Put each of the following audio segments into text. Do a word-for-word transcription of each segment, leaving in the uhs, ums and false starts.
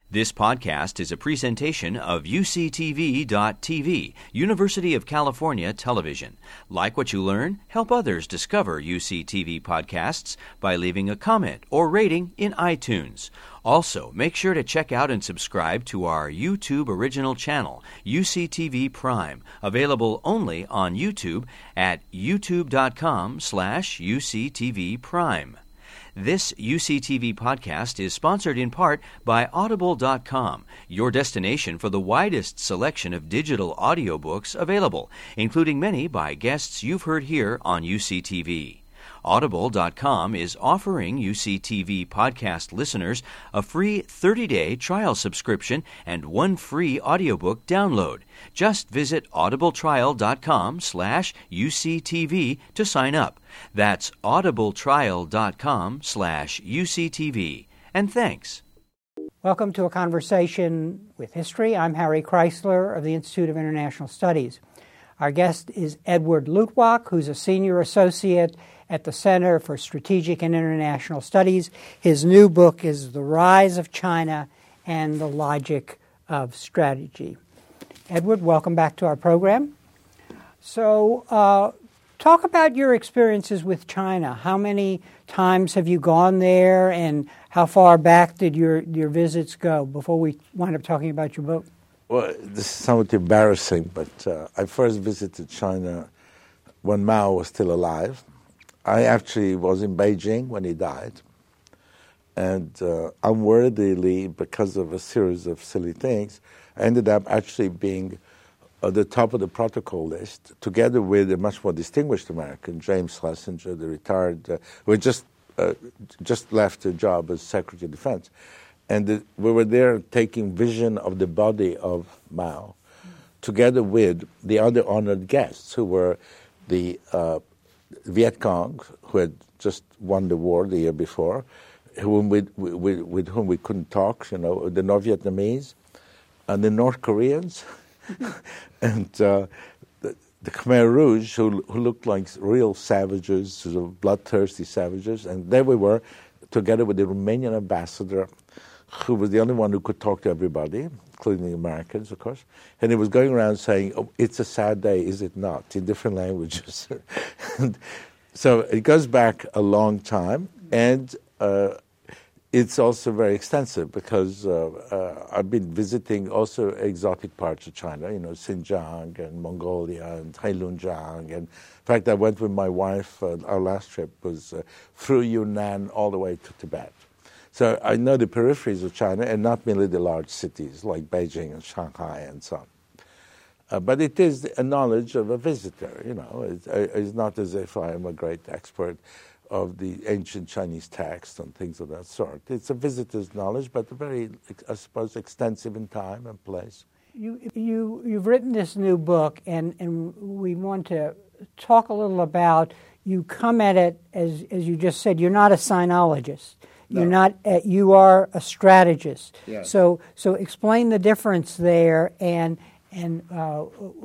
This podcast is a presentation of U C T V dot T V, University of California Television. Like what you learn? Help others discover U C T V podcasts by leaving a comment or rating in iTunes. Also, make sure to check out and subscribe to our YouTube original channel, U C T V Prime, available only on YouTube at youtube dot com slash U C T V Prime. This U C T V podcast is sponsored in part by Audible dot com, your destination for the widest selection of digital audiobooks available, including many by guests you've heard here on U C T V. Audible dot com is offering U C T V podcast listeners a free thirty-day trial subscription and one free audiobook download. Just visit audible trial dot com slash U C T V to sign up. That's audible trial dot com slash U C T V. And thanks. Welcome to A Conversation with History. I'm Harry Chrysler of the Institute of International Studies. Our guest is Edward Luttwak, who's a senior associate at the Center for Strategic and International Studies. His new book is The Rise of China and the Logic of Strategy. Edward, welcome back to our program. So uh, talk about your experiences with China. How many times have you gone there, and how far back did your, your visits go before we wind up talking about your book? Well, this is somewhat embarrassing, but uh, I first visited China when Mao was still alive. I actually was in Beijing when he died, and uh, unworthily, because of a series of silly things, I ended up actually being at the top of the protocol list, together with a much more distinguished American, James Schlesinger, the retired, uh, who had just, uh, just left a job as Secretary of Defense. And the, we were there taking vision of the body of Mao, together with the other honored guests, who were the uh, Viet Cong, who had just won the war the year before, whom with, with, with whom we couldn't talk, you know, the North Vietnamese, and the North Koreans, and uh, the, the Khmer Rouge, who, who looked like real savages, sort of bloodthirsty savages. And there we were, together with the Romanian ambassador, who was the only one who could talk to everybody, including the Americans, of course. And he was going around saying, oh, it's a sad day, is it not, in different languages. And so it goes back a long time, and uh, it's also very extensive, because uh, uh, I've been visiting also exotic parts of China, you know, Xinjiang and Mongolia and Heilongjiang. And in fact, I went with my wife, uh, our last trip was uh, through Yunnan all the way to Tibet. So I know the peripheries of China, and not merely the large cities like Beijing and Shanghai and so on. Uh, but it is a knowledge of a visitor, you know. It's, it's not as if I am a great expert of the ancient Chinese text and things of that sort. It's a visitor's knowledge, but very, I suppose, extensive in time and place. You, you, you've written this new book, and, and we want to talk a little about, you come at it, as, as you just said, you're not a sinologist. You're no. not. Uh, you are a strategist. Yes. So, so explain the difference there, and and uh,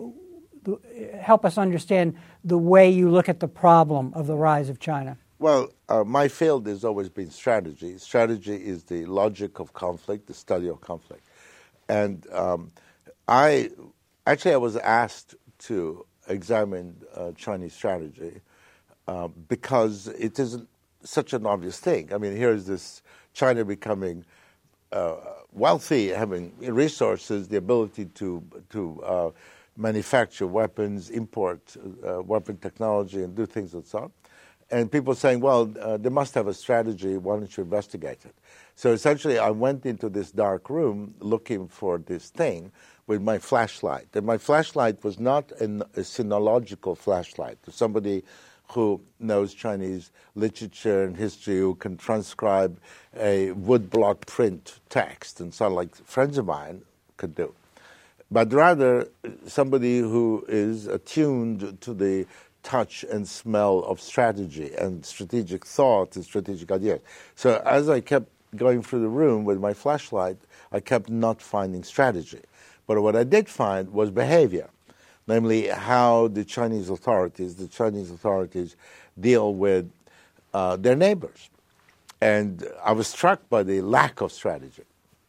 help us understand the way you look at the problem of the rise of China. Well, uh, my field has always been strategy. Strategy is the logic of conflict, the study of conflict, and um, I actually I was asked to examine uh, Chinese strategy uh, because it isn't such an obvious thing. I mean, here's this China becoming uh, wealthy, having resources, the ability to to uh, manufacture weapons, import uh, weapon technology, and do things and so on. And people saying, well, uh, they must have a strategy, why don't you investigate it? So essentially, I went into this dark room looking for this thing with my flashlight. And my flashlight was not an, a sinological flashlight. Somebody who knows Chinese literature and history, who can transcribe a woodblock print text, and so on, like friends of mine could do. But rather, somebody who is attuned to the touch and smell of strategy and strategic thought and strategic ideas. So as I kept going through the room with my flashlight, I kept not finding strategy. But what I did find was behavior. Namely, how the Chinese authorities, the Chinese authorities deal with uh, their neighbors. And I was struck by the lack of strategy.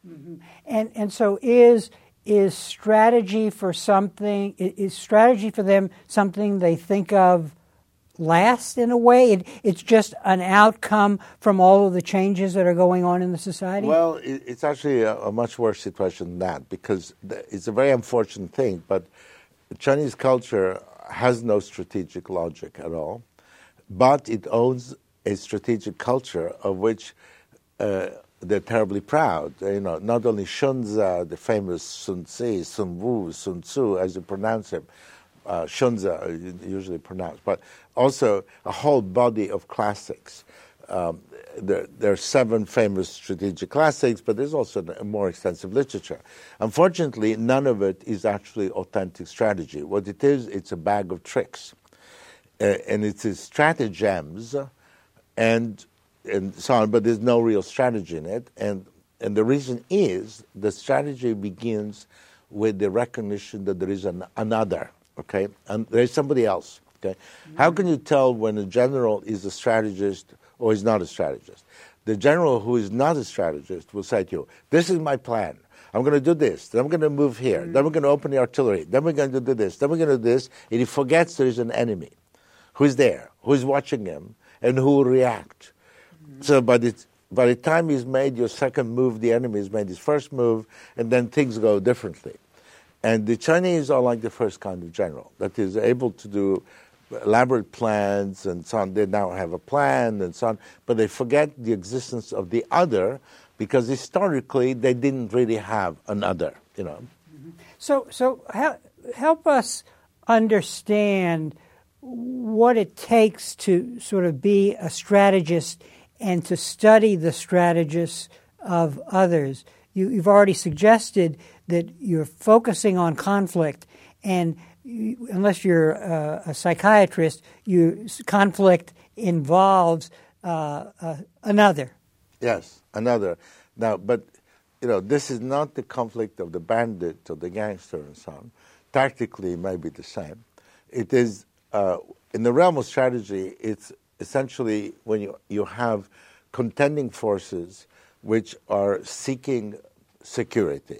Mm-hmm. And and so is is strategy for something is strategy for them something they think of last in a way? It, it's just an outcome from all of the changes that are going on in the society? Well, it, it's actually a, a much worse situation than that, because the, it's a very unfortunate thing, but Chinese culture has no strategic logic at all, but it owns a strategic culture of which uh, they're terribly proud. You know, not only Shunzi, the famous Sun Tzu, Sun Wu, Sun Tzu, as you pronounce him, uh, Shunzi usually pronounced, but also a whole body of classics. Um, there, there are seven famous strategic classics, but there's also a more extensive literature. Unfortunately, none of it is actually authentic strategy. What it is, it's a bag of tricks. Uh, and it's stratagems and and so on, but there's no real strategy in it. And and the reason is the strategy begins with the recognition that there is an another, okay? And there is somebody else, okay? Mm-hmm. How can you tell when a general is a strategist or is not a strategist? The general who is not a strategist will say to you, this is my plan. I'm going to do this. Then I'm going to move here. Mm-hmm. Then we're going to open the artillery. Then we're going to do this. Then we're going to do this. And he forgets there is an enemy who's there, who's watching him, and who will react. Mm-hmm. So by the, by the time he's made your second move, the enemy has made his first move, and then things go differently. And the Chinese are like the first kind of general that is able to do elaborate plans and so on. They now have a plan and so on, but they forget the existence of the other because historically they didn't really have an other, you know. Mm-hmm. So, so help, help us understand what it takes to sort of be a strategist and to study the strategists of others. You, you've already suggested that you're focusing on conflict, and you, unless you're a, a psychiatrist, you, conflict involves uh, uh, another. Yes, another. Now, but, you know, this is not the conflict of the bandit or the gangster and so on. Tactically, it may be the same. It is, uh, in the realm of strategy, it's essentially when you, you have contending forces which are seeking security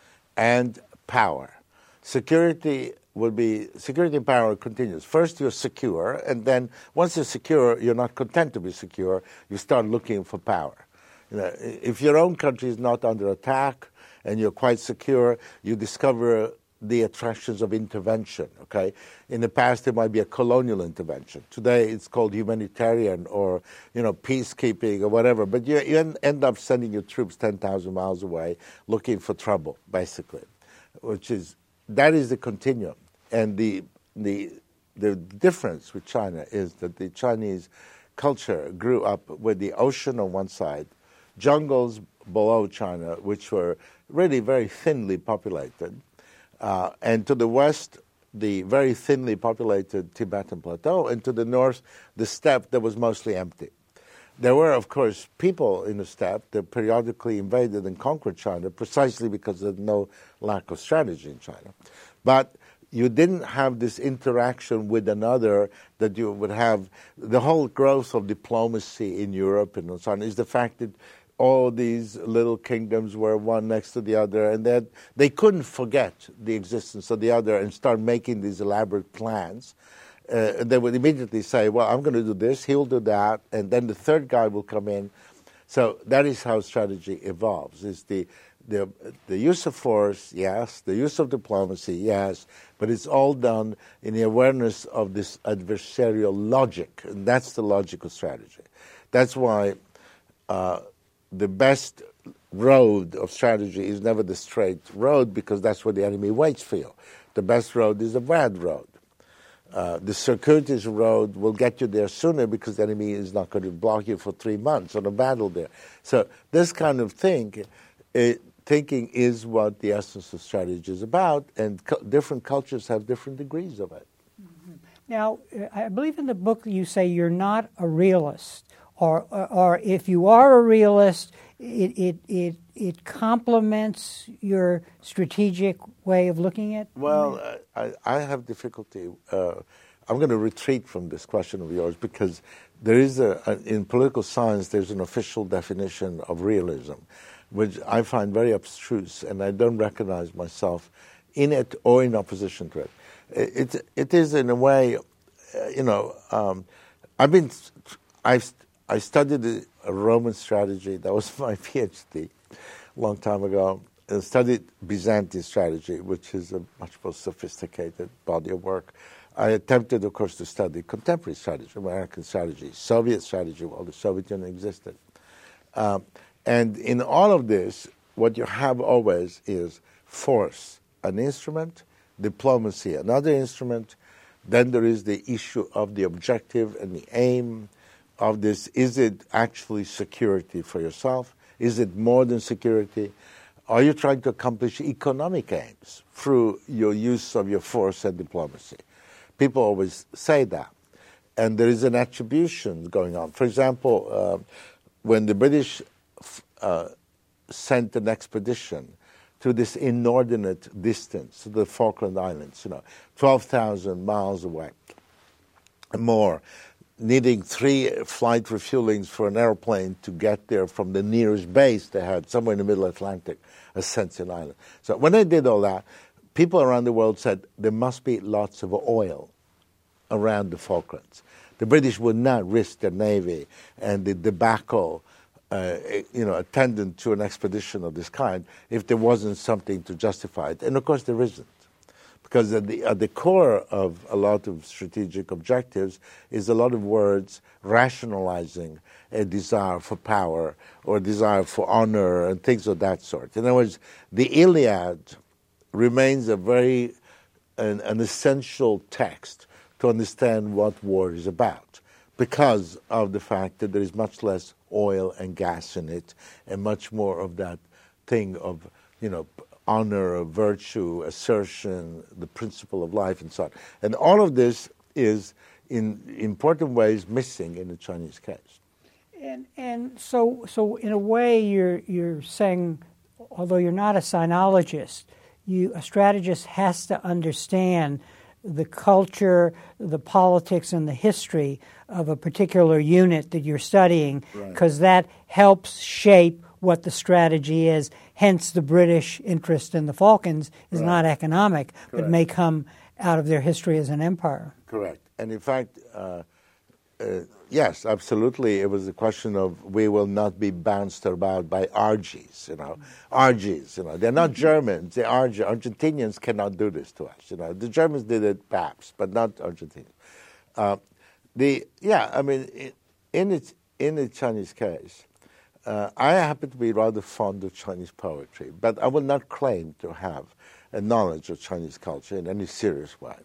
and power. Security will be, security and power continues. First you're secure, and then once you're secure, you're not content to be secure, you start looking for power. You know, if your own country is not under attack and you're quite secure, you discover the attractions of intervention, okay? In the past, it might be a colonial intervention. Today, it's called humanitarian or, you know, peacekeeping or whatever. But you, you end up sending your troops ten thousand miles away looking for trouble, basically, which is, that is the continuum. And the the the difference with China is that the Chinese culture grew up with the ocean on one side, jungles below China, which were really very thinly populated, uh, and to the west, the very thinly populated Tibetan Plateau, and to the north, the steppe that was mostly empty. There were, of course, people in the steppe that periodically invaded and conquered China precisely because of no lack of strategy in China. But you didn't have this interaction with another that you would have. The whole growth of diplomacy in Europe and so on is the fact that all these little kingdoms were one next to the other, and that they couldn't forget the existence of the other and start making these elaborate plans. Uh, they would immediately say, well, I'm going to do this, he'll do that, and then the third guy will come in. So that is how strategy evolves. Is the, the, the use of force, yes, the use of diplomacy, yes, but it's all done in the awareness of this adversarial logic, and that's the logical strategy. That's why uh, the best road of strategy is never the straight road, because that's where the enemy waits for you. The best road is a bad road. Uh, the circuitous road will get you there sooner because the enemy is not going to block you for three months on a battle there. So this kind of thing, it, thinking is what the essence of strategy is about, and cu- different cultures have different degrees of it. Mm-hmm. Now, I believe in the book you say you're not a realist, or, or, or if you are a realist, it it it, it complements your strategic way of looking at. Well, I, I have difficulty. Uh, I'm going to retreat from this question of yours because there is a, a in political science there's an official definition of realism. which I find very abstruse, and I don't recognize myself in it or in opposition to it. It, it, it is, in a way, uh, you know, um, I've been, I've, I studied a Roman strategy. That was my PhD a long time ago. I studied Byzantine strategy, which is a much more sophisticated body of work. I attempted, of course, to study contemporary strategy, American strategy, Soviet strategy, while the Soviet Union existed. Um, and in all of this, what you have always is force, an instrument, diplomacy, another instrument. Then there is the issue of the objective and the aim of this. Is it actually security for yourself? Is it more than security? Are you trying to accomplish economic aims through your use of your force and diplomacy? People always say that. And there is an attribution going on. For example, uh, when the British uh, sent an expedition to this inordinate distance, to the Falkland Islands, you know, twelve thousand miles away and more, needing three flight refuelings for an airplane to get there from the nearest base they had, somewhere in the middle Atlantic, Ascension Island. So when they did all that, people around the world said there must be lots of oil around the Falklands. The British would not risk their navy and the debacle, uh, you know, attendant to an expedition of this kind if there wasn't something to justify it. And of course there isn't. Because at the, at the core of a lot of strategic objectives is a lot of words rationalizing a desire for power or a desire for honor and things of that sort. In other words, the Iliad remains a very an, an essential text to understand what war is about, because of the fact that there is much less oil and gas in it, and much more of that thing of, you know, honor, virtue, assertion, the principle of life, and so on. And all of this is, in important ways, missing in the Chinese case. And and so so in a way, you're you're saying, although you're not a sinologist, you a strategist has to understand the culture, the politics, and the history of a particular unit that you're studying, because right. that helps shape what the strategy is. Hence, the British interest in the Falklands is right. not economic, Correct. but may come out of their history as an empire. Correct. And in fact, uh, uh, yes, absolutely, it was a question of we will not be bounced about by R Gs, you know, R Gs, you know. They're not Germans, they're R G. Argentinians cannot do this to us, you know. The Germans did it perhaps, but not Argentinians. Uh, the, yeah, I mean, in, it, in the Chinese case, Uh, I happen to be rather fond of Chinese poetry, but I will not claim to have a knowledge of Chinese culture in any serious way.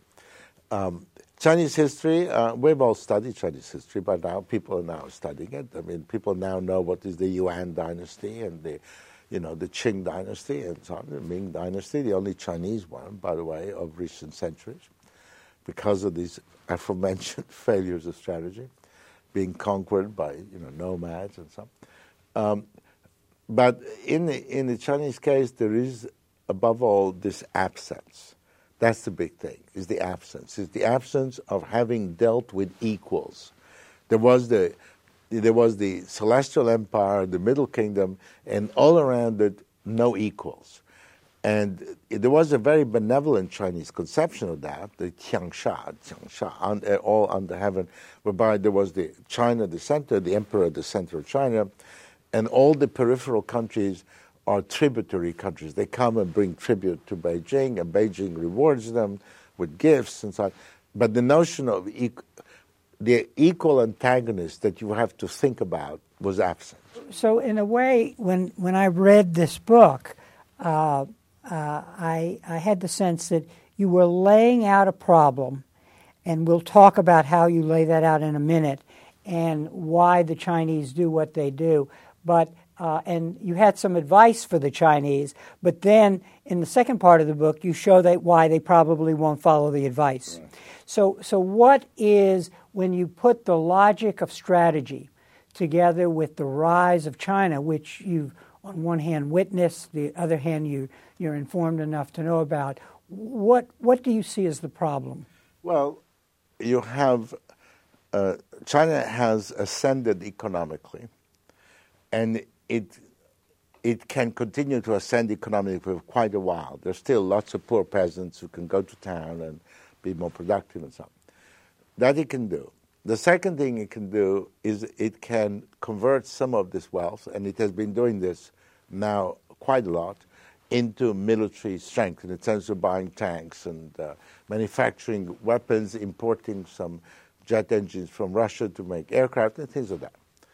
Um, Chinese history, uh, we've all studied Chinese history by now. People are now studying it. I mean, people now know what is the Yuan dynasty and the, you know, the Qing dynasty and so on, the Ming dynasty, the only Chinese one, by the way, of recent centuries, because of these aforementioned failures of strategy, being conquered by, you know, nomads and so on. Um, but in the, in the Chinese case, there is, above all, this absence. That's the big thing, is the absence. It's the absence of having dealt with equals. There was the, there was the Celestial Empire, the Middle Kingdom, and all around it, no equals. And there was a very benevolent Chinese conception of that, the Qiangsha, Qiangsha, un, uh, all under heaven, whereby there was the China, the center, the emperor at the center of China, and all the peripheral countries are tributary countries. They come and bring tribute to Beijing, and Beijing rewards them with gifts and so on. But the notion of equ- the equal antagonist that you have to think about was absent. So in a way, when, when I read this book, uh, uh, I, I had the sense that you were laying out a problem, and we'll talk about how you lay that out in a minute, and why the Chinese do what they do. But uh, and you had some advice for the Chinese, but then in the second part of the book, you show that why they probably won't follow the advice. Right. So, so what is, when you put the logic of strategy together with the rise of China, which you've on one hand witnessed, the other hand you you're informed enough to know about, what what do you see as the problem? Well, you have uh, China has ascended economically. And it it can continue to ascend economically for quite a while. There's still lots of poor peasants who can go to town and be more productive and so on. That it can do. The second thing it can do is it can convert some of this wealth, and it has been doing this now quite a lot, into military strength in the sense of buying tanks and uh, manufacturing weapons, importing some jet engines from Russia to make aircraft and things like that.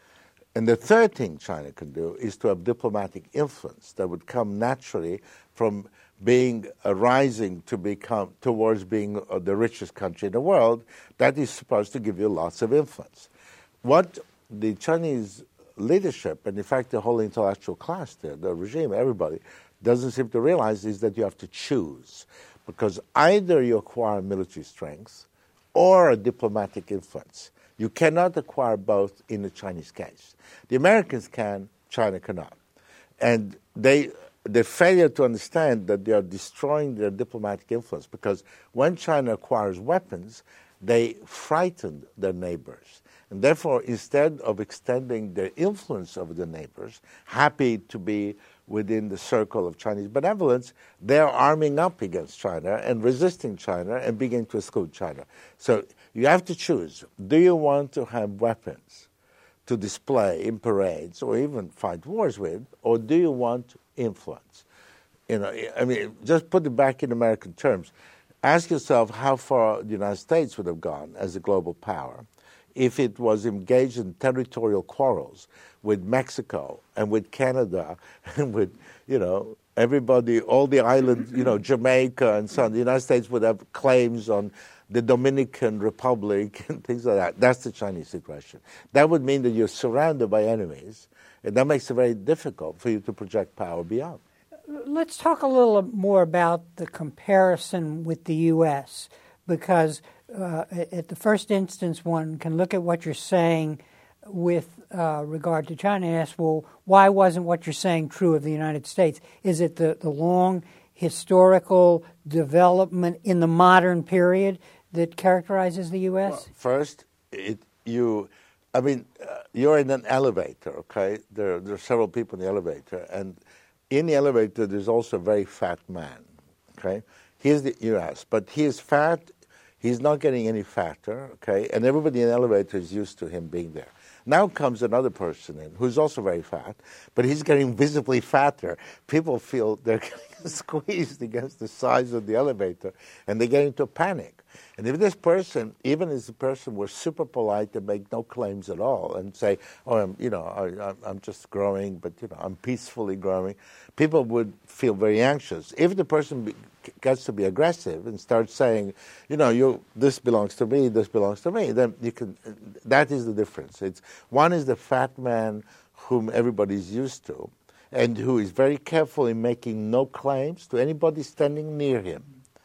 And the third thing China can do is to have diplomatic influence that would come naturally from being uh, rising to become towards being uh, the richest country in the world. That is supposed to give you lots of influence. What the Chinese leadership, and in fact the whole intellectual class there, the regime, everybody, doesn't seem to realize is that you have to choose, because either you acquire military strength or a diplomatic influence. You cannot acquire both in the Chinese case. The Americans can, China cannot. And they, the failure to understand that they are destroying their diplomatic influence, because when China acquires weapons, they frighten their neighbors. And therefore, instead of extending their influence over the neighbors, happy to be within the circle of Chinese benevolence, they're arming up against China and resisting China and beginning to exclude China. So you have to choose. Do you want to have weapons to display in parades or even fight wars with, or do you want influence? You know, I mean, just put it back in American terms. Ask yourself how far the United States would have gone as a global power if it was engaged in territorial quarrels with Mexico and with Canada and with, you know, everybody, all the islands, you know, Jamaica and so on. The United States would have claims on the Dominican Republic and things like that. That's the Chinese situation. That would mean that you're surrounded by enemies, and that makes it very difficult for you to project power beyond. Let's talk a little more about the comparison with the U S, because uh, at the first instance, one can look at what you're saying with uh, regard to China and ask, well, why wasn't what you're saying true of the United States? Is it the, the long historical development in the modern period that characterizes the U S? Well, first, it, you, I mean, uh, you're in an elevator, okay? There, there are several people in the elevator, and in the elevator there's also a very fat man, okay? He's the U S, but he is fat. He's not getting any fatter, okay? And everybody in the elevator is used to him being there. Now comes another person in who's also very fat, but he's getting visibly fatter. People feel they're getting squeezed against the sides of the elevator, and they get into a panic. And if this person, even if the person were super polite and make no claims at all, and say, "Oh, I'm, you know, I, I'm just growing, but you know, I'm peacefully growing," people would feel very anxious. If the person be, gets to be aggressive and starts saying, "You know, you this belongs to me, this belongs to me," then you can. That is the difference. It's one is the fat man whom everybody's used to, and who is very careful in making no claims to anybody standing near him.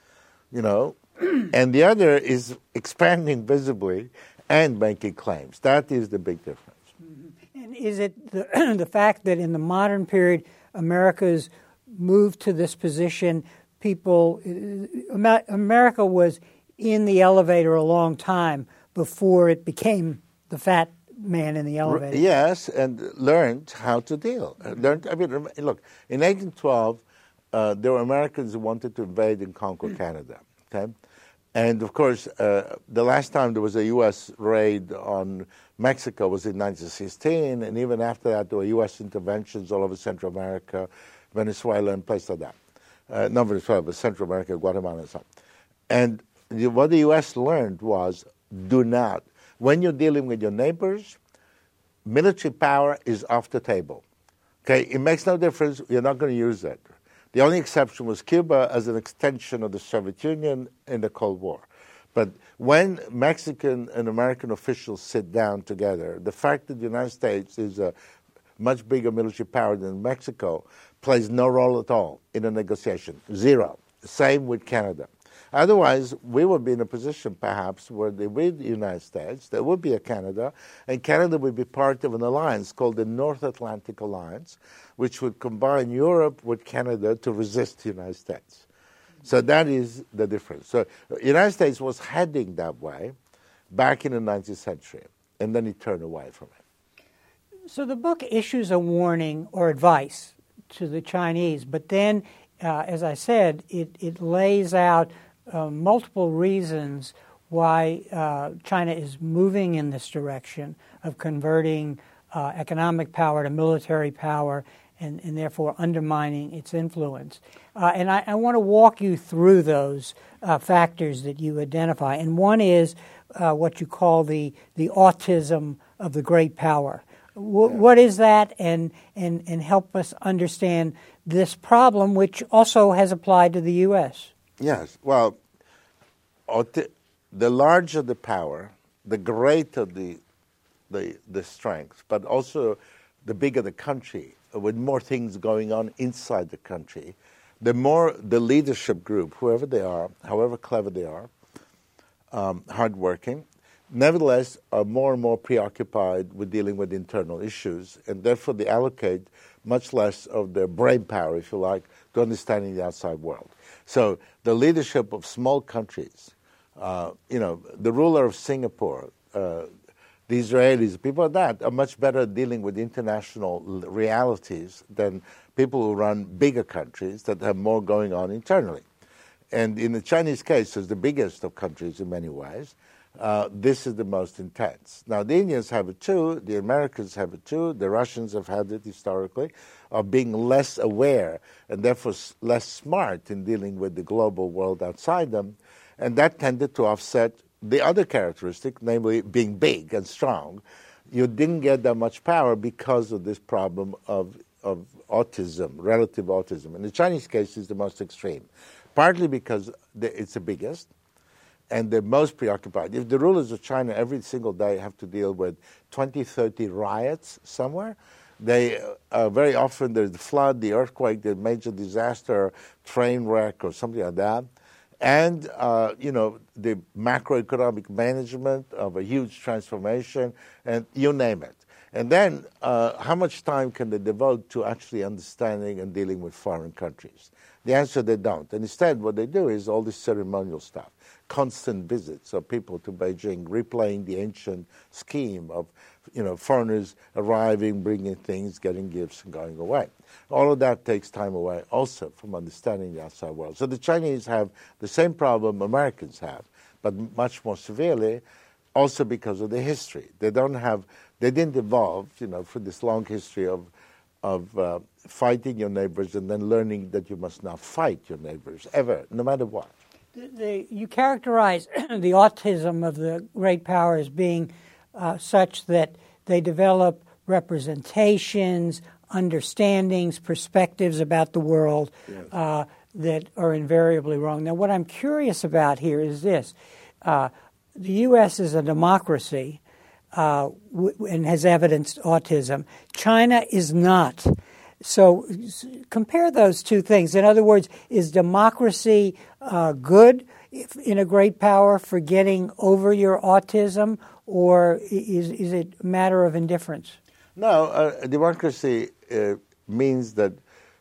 You know. And the other is expanding visibly and making claims. That is the big difference. Mm-hmm. And is it the, the fact that in the modern period, America's moved to this position, people, America was in the elevator a long time before it became the fat man in the elevator? Yes, and learned how to deal. Learned, I mean, look, in eighteen twelve, uh, there were Americans who wanted to invade and conquer Canada. Okay? And, of course, uh, the last time there was a U S raid on Mexico was in nineteen sixteen, and even after that there were U S interventions all over Central America, Venezuela, and places like that. Uh, not Venezuela, but Central America, Guatemala, and so on. And the, what the U S learned was, do not. When you're dealing with your neighbors, military power is off the table. Okay? It makes no difference. You're not going to use it. The only exception was Cuba as an extension of the Soviet Union in the Cold War. But when Mexican and American officials sit down together, the fact that the United States is a much bigger military power than Mexico plays no role at all in a negotiation. Zero. Same with Canada. Otherwise, we would be in a position, perhaps, where there would be the United States, there would be a Canada, and Canada would be part of an alliance called the North Atlantic Alliance, which would combine Europe with Canada to resist the United States. So that is the difference. So the United States was heading that way back in the nineteenth century, and then it turned away from it. So the book issues a warning or advice, to the Chinese. But then, uh, as I said, it, it lays out uh, multiple reasons why uh, China is moving in this direction of converting uh, economic power to military power and, and therefore undermining its influence. Uh, and I, I want to walk you through those uh, factors that you identify. And one is uh, what you call the, the autism of the great power. W- yeah. What is that? And, and, and help us understand this problem, which also has applied to the U S. Yes. Well, auti- the larger the power, the greater the, the, the strength, but also the bigger the country, with more things going on inside the country, the more the leadership group, whoever they are, however clever they are, um, hardworking, nevertheless are more and more preoccupied with dealing with internal issues, and therefore they allocate much less of their brain power, if you like, to understanding the outside world. So the leadership of small countries, uh, you know, the ruler of Singapore, uh, the Israelis, people like that, are much better at dealing with international realities than people who run bigger countries that have more going on internally. And in the Chinese case, as the biggest of countries in many ways, uh, this is the most intense. Now, the Indians have it too, the Americans have it too, the Russians have had it historically, of being less aware and therefore less smart in dealing with the global world outside them. And that tended to offset the other characteristic, namely being big and strong. You didn't get that much power because of this problem of, of autism, relative autism. In the Chinese case, it's the most extreme, partly because it's the biggest and the most preoccupied. If the rulers of China every single day have to deal with twenty, thirty riots somewhere, they uh, very often there's the flood, the earthquake, the major disaster, train wreck or something like that, and, uh, you know, the macroeconomic management of a huge transformation, and you name it. And then uh, how much time can they devote to actually understanding and dealing with foreign countries? The answer, they don't. And instead, what they do is all this ceremonial stuff, constant visits of people to Beijing, replaying the ancient scheme of, you know, foreigners arriving, bringing things, getting gifts, and going away. All of that takes time away also from understanding the outside world. So the Chinese have the same problem Americans have, but much more severely, also because of the history. They don't have, they didn't evolve, you know, for this long history of of uh, fighting your neighbors and then learning that you must not fight your neighbors ever, no matter what. The, the, you characterize the autism of the great power as being uh, such that they develop representations, understandings, perspectives about the world yes. uh, that are invariably wrong. Now, what I'm curious about here is this. Uh, the U S is a democracy uh, w- and has evidenced autism. China is not. So s- compare those two things. In other words, is democracy uh, good if, in a great power for getting over your autism, or is, is it a matter of indifference? No, uh, democracy uh, means that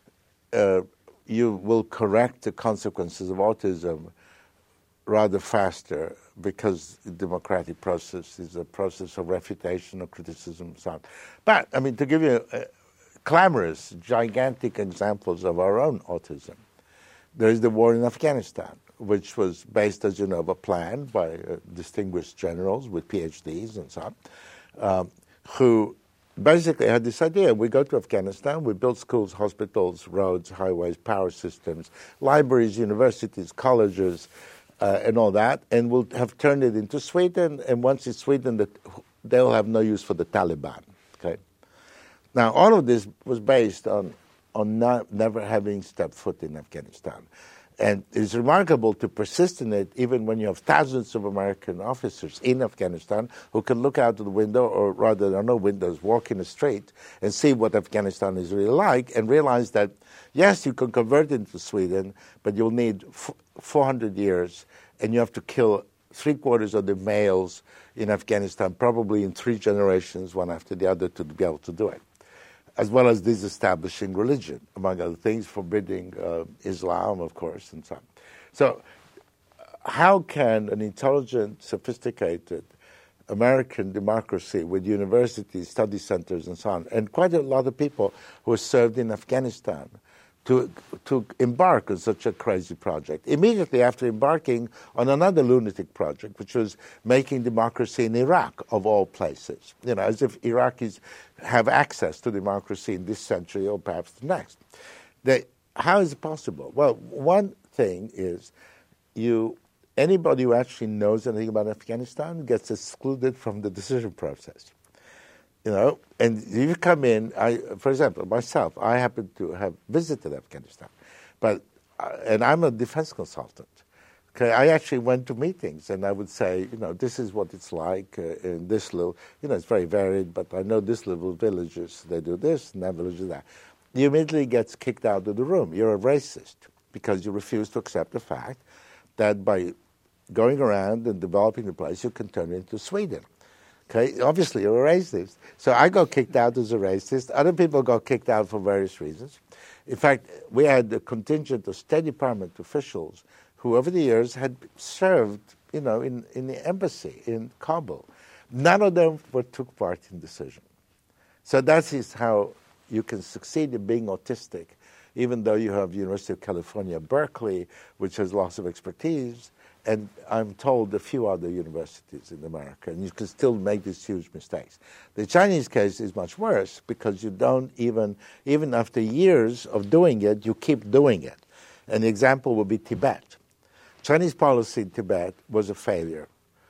uh, you will correct the consequences of autism rather faster, because the democratic process is a process of refutation, of criticism, and so on. But, I mean, to give you uh, clamorous, gigantic examples of our own autism, there is the war in Afghanistan, which was based, as you know, of a plan by uh, distinguished generals with P H Ds and so on, um, who basically had this idea: we go to Afghanistan, we build schools, hospitals, roads, highways, power systems, libraries, universities, colleges, uh, and all that, and we'll have turned it into Sweden, and once it's Sweden, that they'll have no use for the Taliban. Okay. Now, all of this was based on on not, never having stepped foot in Afghanistan. And it's remarkable to persist in it even when you have thousands of American officers in Afghanistan who can look out of the window, or rather there are no windows, walk in the street and see what Afghanistan is really like, and realize that, yes, you can convert it into Sweden, but you'll need f- four hundred years, and you have to kill three-quarters of the males in Afghanistan, probably in three generations, one after the other, to be able to do it, as well as disestablishing religion, among other things, forbidding uh, Islam, of course, and so on. So how can an intelligent, sophisticated, American democracy with universities, study centers, and so on, and quite a lot of people who were served in Afghanistan to to embark on such a crazy project. Immediately after embarking on another lunatic project, which was making democracy in Iraq, of all places, you know, as if Iraqis have access to democracy in this century or perhaps the next. They, how is it possible? Well, one thing is you anybody who actually knows anything about Afghanistan gets excluded from the decision process. You know, and you come in, I, for example, myself, I happen to have visited Afghanistan, but, uh, and I'm a defense consultant. Okay, I actually went to meetings and I would say, you know, this is what it's like uh, in this little, you know, it's very varied, but I know this little villages, they do this, and that village is that. You immediately gets kicked out of the room. You're a racist because you refuse to accept the fact that by going around and developing the place, you can turn it into Sweden. Okay, obviously you're a racist. So I got kicked out as a racist. Other people got kicked out for various reasons. In fact, we had a contingent of State Department officials who over the years had served, you know, in, in the embassy in Kabul. None of them were, took part in decision. So that is how you can succeed in being autistic, even though you have University of California, Berkeley, which has lots of expertise, and I'm told a few other universities in America, and you can still make these huge mistakes. The Chinese case is much worse because you don't even, even after years of doing it, you keep doing it. An example would be Tibet. Chinese policy in Tibet was a failure.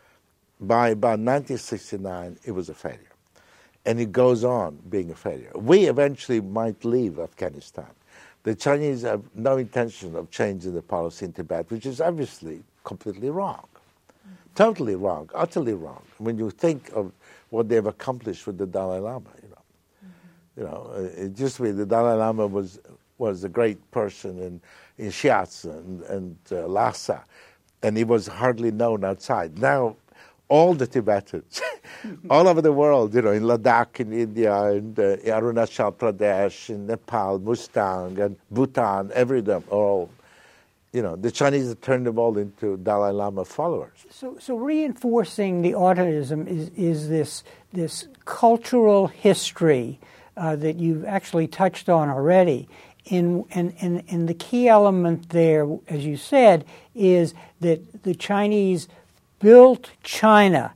By about nineteen sixty-nine, it was a failure. And it goes on being a failure. We eventually might leave Afghanistan. The Chinese have no intention of changing the policy in Tibet, which is obviously completely wrong, mm-hmm. totally wrong, utterly wrong. When you think of what they've accomplished with the Dalai Lama, you know, mm-hmm. you know, it just really the Dalai Lama was was a great person in in Shiatsu and, and uh, Lhasa, and he was hardly known outside. Now, all the Tibetans, all over the world, you know, in Ladakh, in India, in uh, Arunachal Pradesh, in Nepal, Mustang, and Bhutan, every them all. You know, the Chinese have turned them all into Dalai Lama followers. So, so reinforcing the autism is, is this this cultural history uh, that you've actually touched on already. In, and, and, and the key element there, as you said, is that the Chinese built China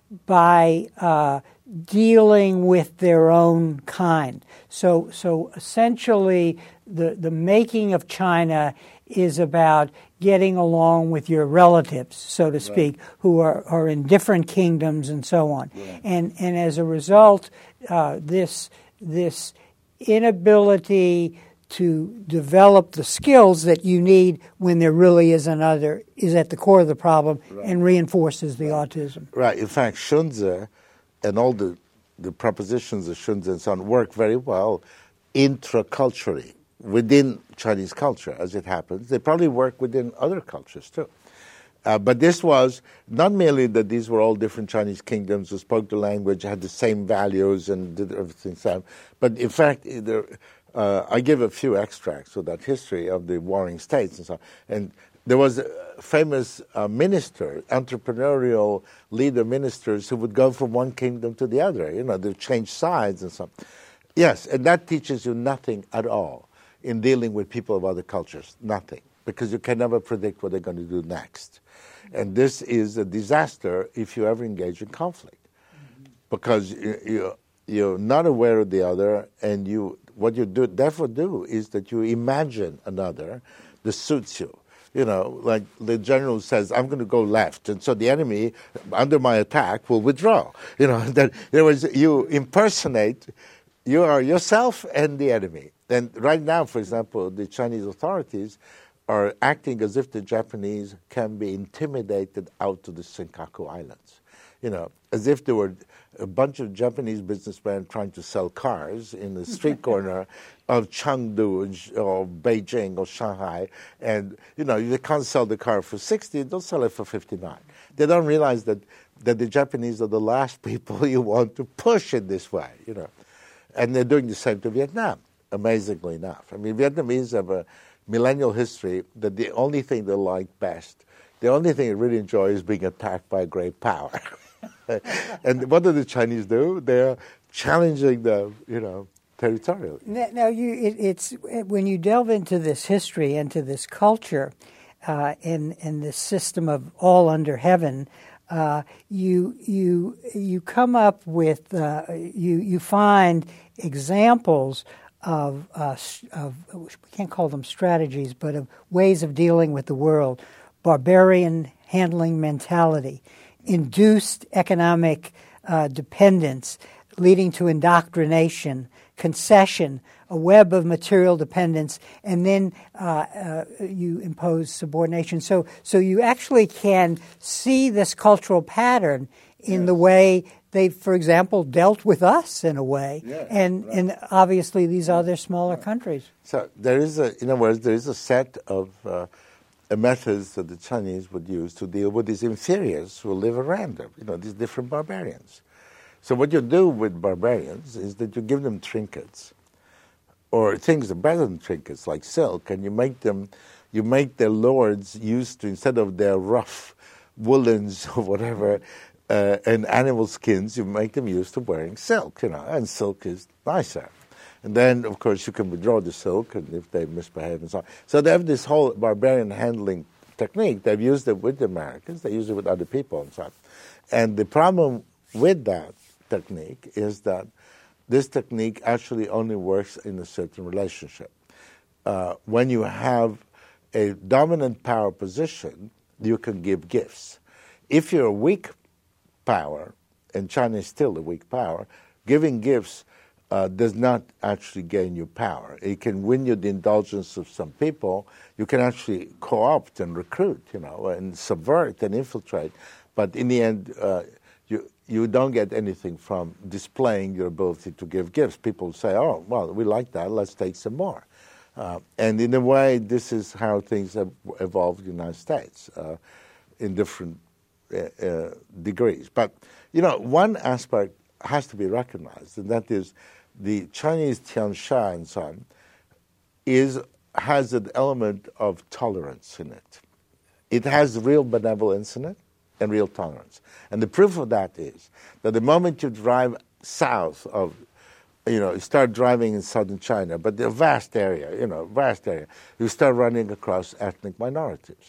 by uh, dealing with their own kind. So, so essentially, the the making of China is about getting along with your relatives, so to speak, right. who are, are in different kingdoms and so on. Yeah. And and as a result, uh, this this inability to develop the skills that you need when there really is another is at the core of the problem right. and reinforces the right. autism. Right. In fact, Xunzi and all the, the propositions of Xunzi and so on work very well intraculturally. Within Chinese culture, as it happens. They probably work within other cultures, too. Uh, but this was not merely that these were all different Chinese kingdoms who spoke the language, had the same values, and did everything the same. But in fact, there, uh, I give a few extracts of that history of the warring states and so on. And there was a famous uh, minister, entrepreneurial leader ministers who would go from one kingdom to the other. You know, they change sides and so on. Yes, and that teaches you nothing at all in dealing with people of other cultures, nothing, because you can never predict what they're going to do next. And this is a disaster if you ever engage in conflict, mm-hmm. because you, you, you're not aware of the other, and you what you do therefore do is that you imagine another that suits you. You know, like the general says, I'm going to go left, and so the enemy, under my attack, will withdraw. You know, that there was you impersonate, you are yourself and the enemy. And right now, for example, the Chinese authorities are acting as if the Japanese can be intimidated out to the Senkaku Islands. You know, as if there were a bunch of Japanese businessmen trying to sell cars in the street corner of Chengdu or Beijing or Shanghai. And, you know, they can't sell the car for sixty, they'll sell it for fifty-nine. They don't realize that, that the Japanese are the last people you want to push in this way, you know. And they're doing the same to Vietnam. Amazingly enough. I mean, Vietnamese have a millennial history that the only thing they like best, the only thing they really enjoy is being attacked by a great power. And what do the Chinese do? They're challenging them, you know, territorially. Now, you, it, it's when you delve into this history, into this culture, uh, in in this system of all under heaven, uh, you you you come up with uh, you you find examples of uh, of we can't call them strategies, but of ways of dealing with the world. Barbarian handling mentality, induced economic uh, dependence, leading to indoctrination, concession, a web of material dependence, and then uh, uh, you impose subordination. So, so you actually can see this cultural pattern in yes. the way they, for example, dealt with us in a way, yes, and right. and obviously these other smaller right. countries. So there is a, in other words, there is a set of uh, methods that the Chinese would use to deal with these inferiors who live around them. You know, these different barbarians. So what you do with barbarians is that you give them trinkets, or things that are better than trinkets, like silk, and you make them, you make their lords used to, instead of their rough woolens or whatever, uh, and animal skins, you make them used to wearing silk, you know, and silk is nicer. And then, of course, you can withdraw the silk, and if they misbehave and so on. So they have this whole barbarian handling technique. They've used it with the Americans. They use it with other people and so on. And the problem with that technique is that this technique actually only works in a certain relationship. Uh, when you have a dominant power position, you can give gifts. If you're a weak power, and China is still a weak power, giving gifts uh, does not actually gain you power. It can win you the indulgence of some people. You can actually co-opt and recruit, you know, and subvert and infiltrate. But in the end, uh, you you don't get anything from displaying your ability to give gifts. People say, oh, well, we like that, let's take some more. Uh, and in a way, this is how things have evolved in the United States uh, in different uh, uh, degrees. But, you know, one aspect has to be recognized, and that is the Chinese Tianxia and so on is, has an element of tolerance in it. It has real benevolence in it and real tolerance. And the proof of that is that the moment you drive south of, you know, you start driving in southern China, but a vast area, you know, vast area, you start running across ethnic minorities.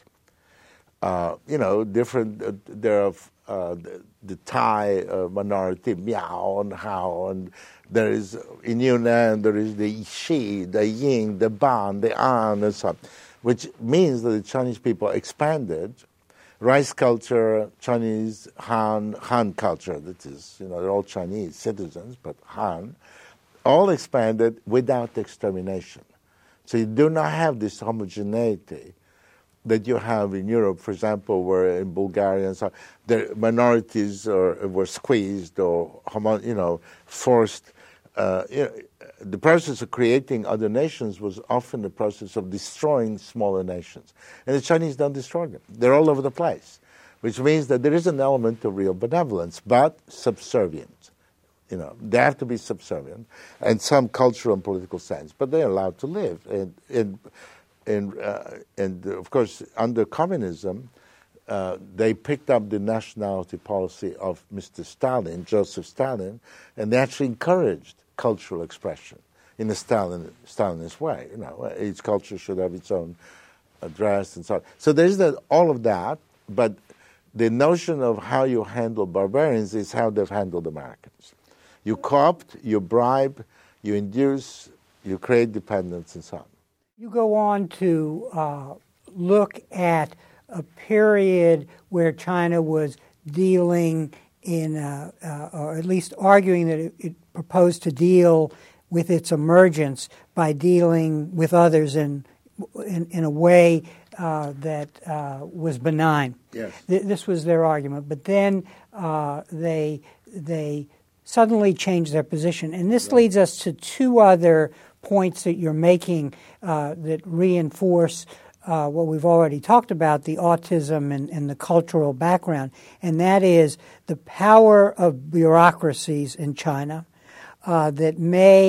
Uh, you know, different, uh, there are uh, the, the Thai uh, minority, Miao and Hao, and there is, in Yunnan, there is the Xi, the Ying, the Ban, the An, and so on, which means that the Chinese people expanded rice culture, Chinese Han, Han culture, that is, you know, they're all Chinese citizens, but Han, all expanded without extermination. So you do not have this homogeneity that you have in Europe, for example, where in Bulgaria and so on, the minorities are, were squeezed or, you know, forced. Uh, you know, the process of creating other nations was often the process of destroying smaller nations. And the Chinese don't destroy them. They're all over the place, which means that there is an element of real benevolence, but subservient. You know, they have to be subservient in some cultural and political sense, but they're allowed to live. And, and, and, uh, and of course, under communism, uh, they picked up the nationality policy of Mister Stalin, Joseph Stalin, and they actually encouraged cultural expression in a Stalin, Stalinist way. You know, each culture should have its own dress and so on. So there's that, all of that, but the notion of how you handle barbarians is how they've handled Americans. You co-opt, you bribe, you induce, you create dependence, and so on. You go on to uh, look at a period where China was dealing in, uh, uh, or at least arguing that it, it proposed to deal with its emergence by dealing with others in in, in a way uh, that uh, was benign. Yes. Th- this was their argument. But then uh, they they suddenly changed their position. And this right. leads us to two other points that you're making uh, that reinforce uh, what we've already talked about, the autism and, and the cultural background. And that is the power of bureaucracies in China uh, that may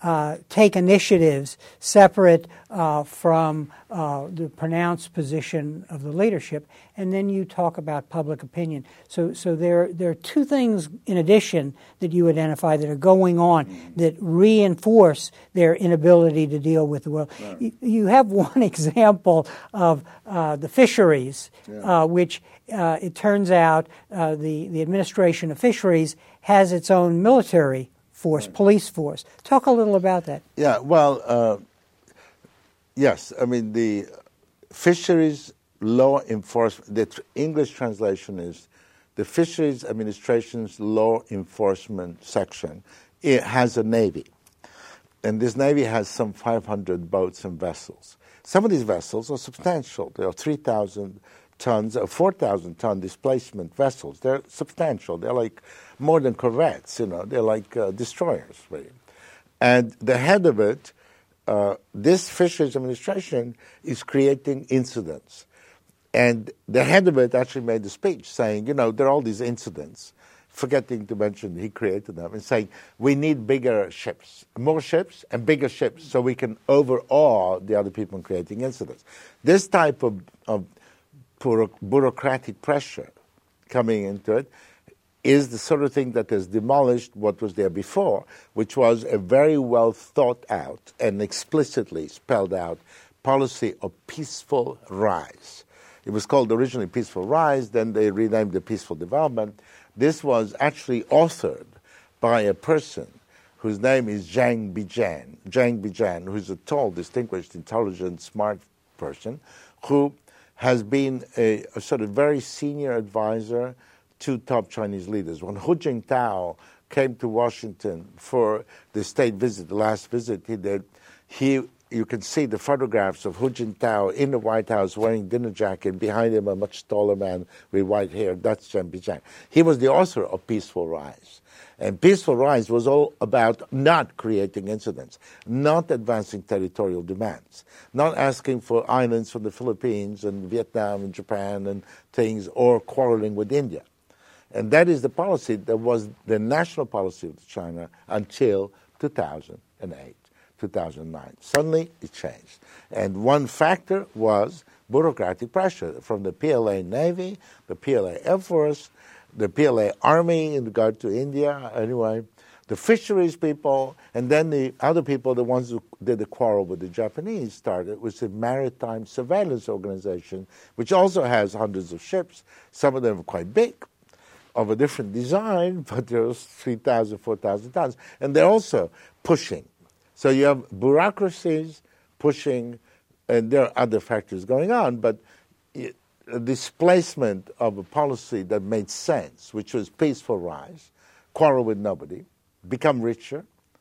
uh, take initiatives separate uh, from uh, the pronounced position of the leadership, and then you talk about public opinion. So, so there, there are two things in addition that you identify that are going on mm-hmm. that reinforce their inability to deal with the world. Right. You, you have one example of uh, the fisheries, yeah. uh, which uh, it turns out uh, the, the administration of fisheries has its own military force, right. police force. Talk a little about that. Yeah, well, uh, yes. I mean, the fisheries law enforcement, the tr- English translation is the Fisheries Administration's law enforcement section. It has a navy, and this navy has some five hundred boats and vessels. Some of these vessels are substantial. They are three thousand tons or four thousand ton displacement vessels. They're substantial. They're like more than corvettes, you know. They're like uh, destroyers, really. And the head of it, uh, this Fisheries Administration, is creating incidents. And the head of it actually made a speech saying, you know, there are all these incidents, forgetting to mention he created them, and saying we need bigger ships, more ships and bigger ships so we can overawe the other people in creating incidents. This type of, of bureaucratic pressure coming into it is the sort of thing that has demolished what was there before, which was a very well thought out and explicitly spelled out policy of peaceful rise. It was called originally Peaceful Rise, then they renamed it Peaceful Development. This was actually authored by a person whose name is Zhang Bijan, Zhang Bijan, who's a tall, distinguished, intelligent, smart person who has been a, a sort of very senior advisor to top Chinese leaders. When Hu Jintao came to Washington for the state visit, the last visit he did, he you can see the photographs of Hu Jintao in the White House wearing dinner jacket, behind him a much taller man with white hair. That's Zhang Bijan. He was the author of Peaceful Rise. And Peaceful Rise was all about not creating incidents, not advancing territorial demands, not asking for islands from the Philippines and Vietnam and Japan and things, or quarreling with India. And that is the policy that was the national policy of China until two thousand eight, two thousand nine. Suddenly it changed. And one factor was bureaucratic pressure from the P L A Navy, the P L A Air Force, the P L A Army in regard to India, anyway, the fisheries people, and then the other people, the ones who did the quarrel with the Japanese, started, was the Maritime Surveillance Organization, which also has hundreds of ships. Some of them are quite big, of a different design, but there's three thousand, four thousand tons. And they're also pushing. So you have bureaucracies pushing, and there are other factors going on, but it, a displacement of a policy that made sense, which was peaceful rise, quarrel with nobody, become richer,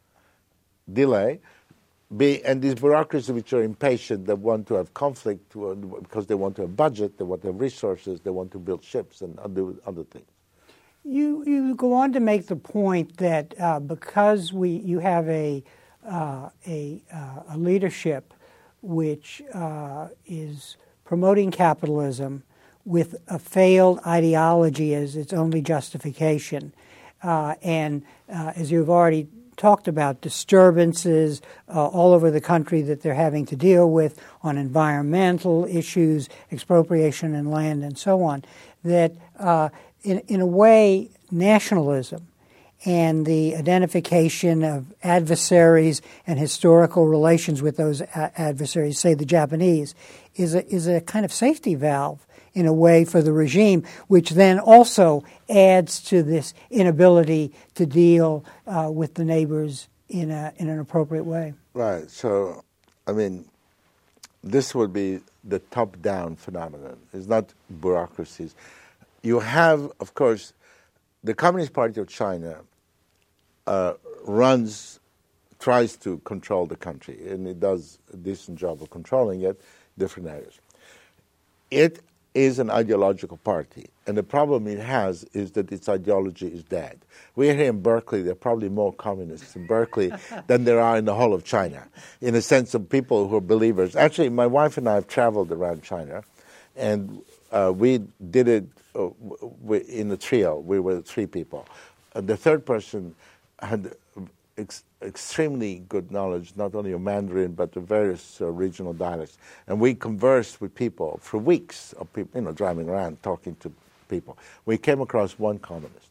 delay, be, and these bureaucracies which are impatient, that want to have conflict because they want to have budget, they want to have resources, they want to build ships and other, other things. You you go on to make the point that uh, because we you have a uh, a, uh, a leadership which uh, is promoting capitalism with a failed ideology as its only justification, uh, and uh, as you've already talked about, disturbances uh, all over the country that they're having to deal with on environmental issues, expropriation in land, and so on, that uh, in, in a way, nationalism and the identification of adversaries and historical relations with those a- adversaries, say the Japanese, is a, is a kind of safety valve in a way for the regime, which then also adds to this inability to deal uh, with the neighbors in a in an appropriate way. Right. So, I mean, this would be the top-down phenomenon. It's not bureaucracies. You have, of course, the Communist Party of China uh, runs, tries to control the country, and it does a decent job of controlling it, different areas. It is an ideological party, and the problem it has is that its ideology is dead. We're here in Berkeley, there are probably more communists in Berkeley than there are in the whole of China, in a sense of people who are believers. Actually, my wife and I have traveled around China, and uh, we did it uh, w- in a trio. We were three people. Uh, the third person had ex- extremely good knowledge, not only of Mandarin, but the various uh, regional dialects. And we conversed with people for weeks, of people, you know, driving around, talking to people. We came across one communist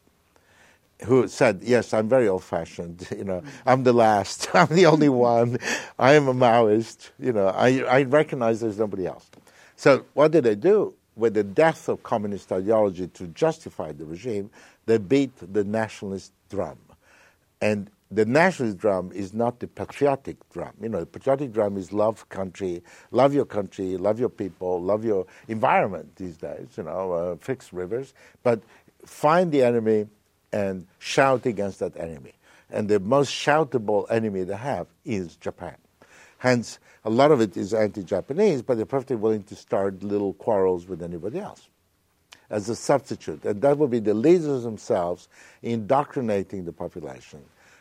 who said, yes, I'm very old-fashioned, you know, I'm the last, I'm the only one, I am a Maoist, you know, I, I recognize there's nobody else. So what did they do? With the death of communist ideology to justify the regime, they beat the nationalist drum. And the nationalist drum is not the patriotic drum. You know, the patriotic drum is love country, love your country, love your people, love your environment these days, you know, uh, fix rivers. But find the enemy and shout against that enemy. And the most shoutable enemy they have is Japan. Hence, a lot of it is anti-Japanese, but they're perfectly willing to start little quarrels with anybody else as a substitute. And that will be the leaders themselves indoctrinating the population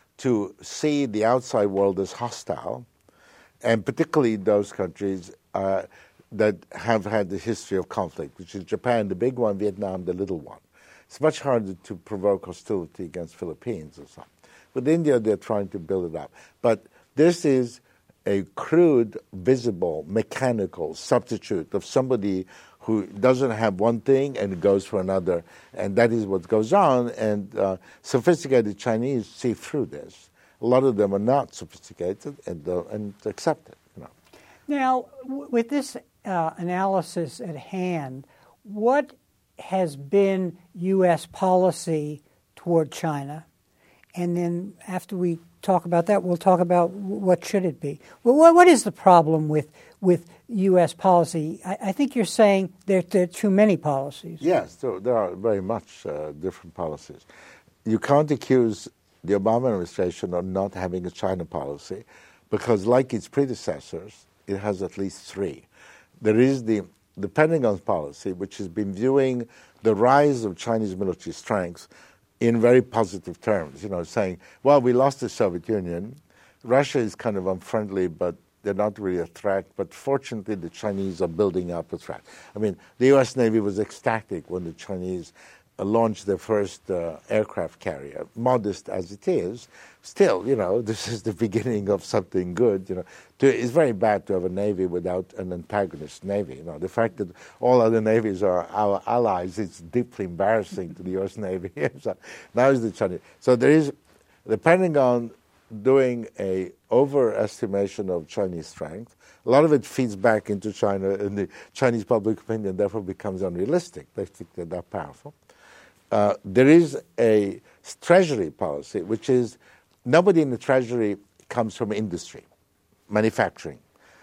to see the outside world as hostile, and particularly those countries uh, that have had the history of conflict, which is Japan, the big one, Vietnam, the little one. It's much harder to provoke hostility against Philippines or something. With India, they're trying to build it up. But this is a crude, visible, mechanical substitute of somebody who doesn't have one thing and goes for another. And that is what goes on. And uh, sophisticated Chinese see through this. A lot of them are not sophisticated and, uh, and accept it. You know. Now, w- with this uh, analysis at hand, what has been U S policy toward China? And then after we talk about that, we'll talk about what should it be. Well, what, what is the problem with with U S policy? I, I think you're saying there, there are too many policies. Yes, so there are very much uh, different policies. You can't accuse the Obama administration of not having a China policy because, like its predecessors, it has at least three. There is the, the Pentagon policy, which has been viewing the rise of Chinese military strength in very positive terms, you know, saying, well, we lost the Soviet Union. Russia is kind of unfriendly, but they're not really a threat. But fortunately, the Chinese are building up a threat. I mean, the U S Navy was ecstatic when the Chinese uh, launched their first uh, aircraft carrier, modest as it is. Still, you know, this is the beginning of something good. You know, to, it's very bad to have a navy without an antagonist navy. You know, the fact that all other navies are our allies is deeply embarrassing to the U S Navy. So now is the Chinese. So there is the Pentagon doing a overestimation of Chinese strength. A lot of it feeds back into China, and the Chinese public opinion therefore becomes unrealistic. They think they're that powerful. Uh, there is a treasury policy, which is nobody in the treasury comes from industry, manufacturing.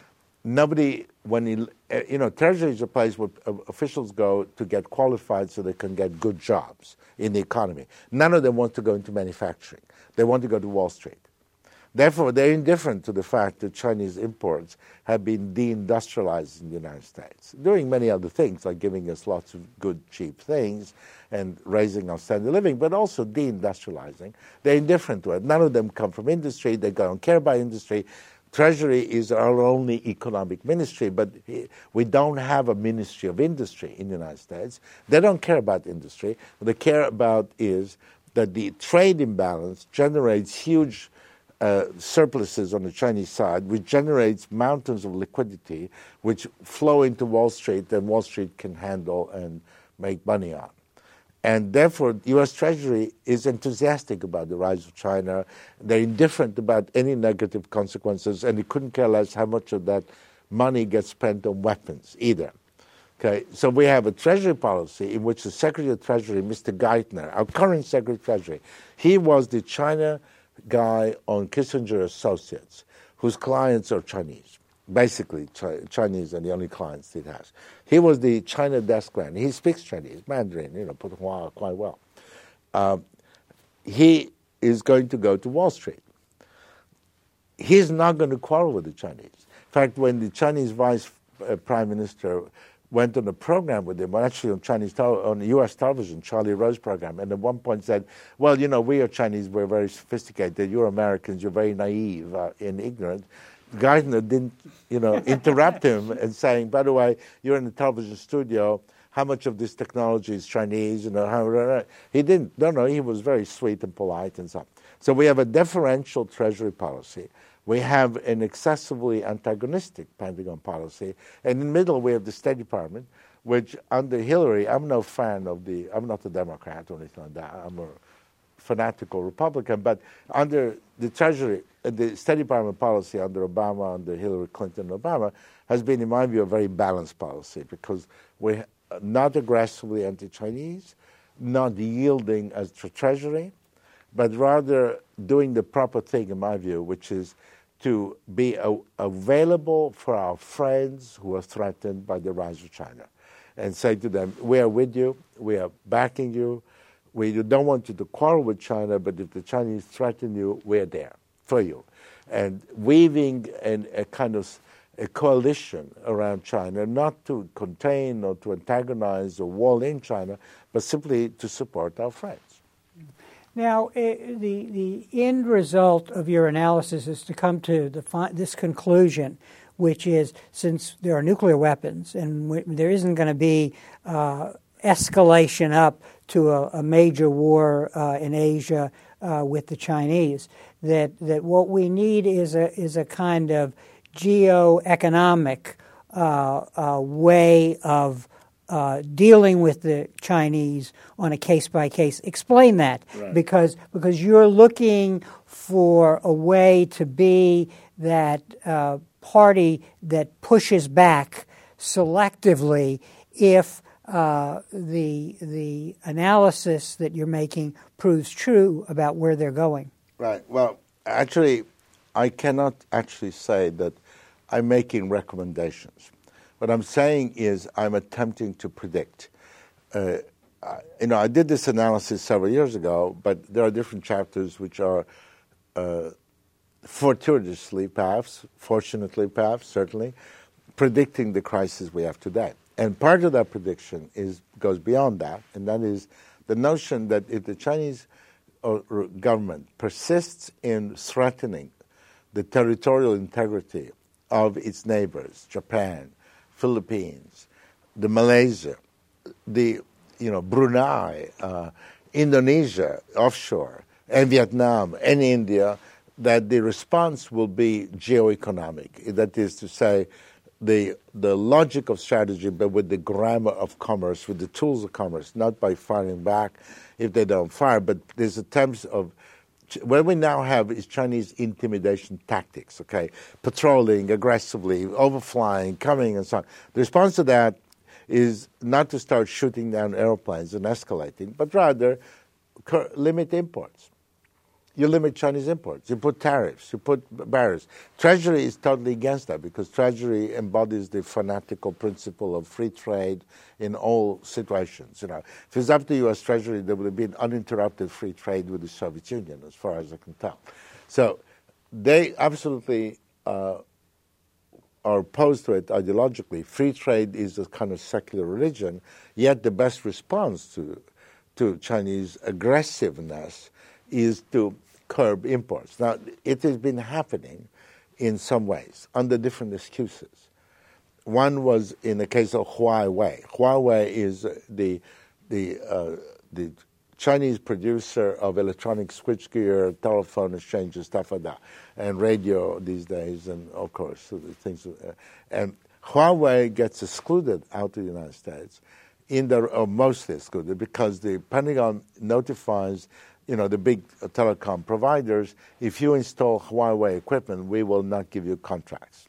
Nobody, when you, you know, treasury is a place where officials go to get qualified so they can get good jobs in the economy. None of them want to go into manufacturing. They want to go to Wall Street. Therefore, they're indifferent to the fact that Chinese imports have been deindustrialized in the United States, doing many other things, like giving us lots of good, cheap things and raising our standard of living, but also deindustrializing. They're indifferent to it. None of them come from industry. They don't care about industry. Treasury is our only economic ministry, but we don't have a ministry of industry in the United States. They don't care about industry. What they care about is that the trade imbalance generates huge Uh, surpluses on the Chinese side, which generates mountains of liquidity, which flow into Wall Street, and Wall Street can handle and make money on. And therefore, U S Treasury is enthusiastic about the rise of China. They're indifferent about any negative consequences, and they couldn't care less how much of that money gets spent on weapons either. Okay, so we have a Treasury policy in which the Secretary of Treasury, Mister Geithner, our current Secretary of Treasury, he was the China guy on Kissinger Associates, whose clients are Chinese. Basically, Chi- Chinese are the only clients it has. He was the China desk man. He speaks Chinese, Mandarin, you know, Putonghua quite well. Uh, he is going to go to Wall Street. He's not going to quarrel with the Chinese. In fact, when the Chinese vice uh, prime minister went on a program with him, well, actually on Chinese tel- on U S television, Charlie Rose program, and at one point said, well, you know, we are Chinese, we're very sophisticated, you're Americans, you're very naive uh, and ignorant. Geithner didn't, you know, interrupt him and saying, by the way, you're in the television studio, how much of this technology is Chinese, you know, how, he didn't, no, no, he was very sweet and polite and so on. So we have a deferential Treasury policy. We have an excessively antagonistic Pentagon policy. And in the middle, we have the State Department, which under Hillary, I'm no fan of the, I'm not a Democrat or anything like that. I'm a fanatical Republican. But under the Treasury, uh, the State Department policy under Obama, under Hillary Clinton and Obama, has been, in my view, a very balanced policy because we're not aggressively anti-Chinese, not yielding as to Treasury, but rather doing the proper thing, in my view, which is to be a, available for our friends who are threatened by the rise of China and say to them, we are with you, we are backing you, we don't want you to quarrel with China, but if the Chinese threaten you, we're there for you. And weaving an, a kind of a coalition around China, not to contain or to antagonize or wall in China, but simply to support our friends. Now, uh, the the end result of your analysis is to come to the fi- this conclusion, which is since there are nuclear weapons and w- there isn't going to be uh, escalation up to a, a major war uh, in Asia uh, with the Chinese, that that what we need is a is a kind of geo-economic uh, uh, way of uh, dealing with the Chinese on a case-by-case. Explain that, right. because because you're looking for a way to be that uh, party that pushes back selectively if uh, the the analysis that you're making proves true about where they're going. Right. Well, actually, I cannot actually say that I'm making recommendations. What I'm saying is I'm attempting to predict. Uh, I, you know, I did this analysis several years ago, but there are different chapters which are uh, fortuitously, perhaps, fortunately, perhaps, certainly, predicting the crisis we have today. And part of that prediction is goes beyond that, and that is the notion that if the Chinese or, or government persists in threatening the territorial integrity of its neighbors, Japan, Philippines, the Malaysia, the you know Brunei, uh, Indonesia offshore, and Vietnam and India, that the response will be geoeconomic. That is to say, the the logic of strategy, but with the grammar of commerce, with the tools of commerce, not by firing back if they don't fire, but there's attempts of what we now have is Chinese intimidation tactics, okay? Patrolling aggressively, overflying, coming, and so on. The response to that is not to start shooting down airplanes and escalating, but rather cur- limit imports. You limit Chinese imports. You put tariffs. You put barriers. Treasury is totally against that because Treasury embodies the fanatical principle of free trade in all situations. You know, if it's up to U S Treasury, there would have been uninterrupted free trade with the Soviet Union, as far as I can tell. So they absolutely uh, are opposed to it ideologically. Free trade is a kind of secular religion, yet the best response to to Chinese aggressiveness is to curb imports. Now, it has been happening in some ways under different excuses. One was in the case of Huawei. Huawei is the the uh, the Chinese producer of electronic switchgear, telephone exchanges, stuff like that, and radio these days, and of course so the things. Uh, and Huawei gets excluded out of the United States, in the or mostly excluded because the Pentagon notifies, you know, the big telecom providers, if you install Huawei equipment, we will not give you contracts.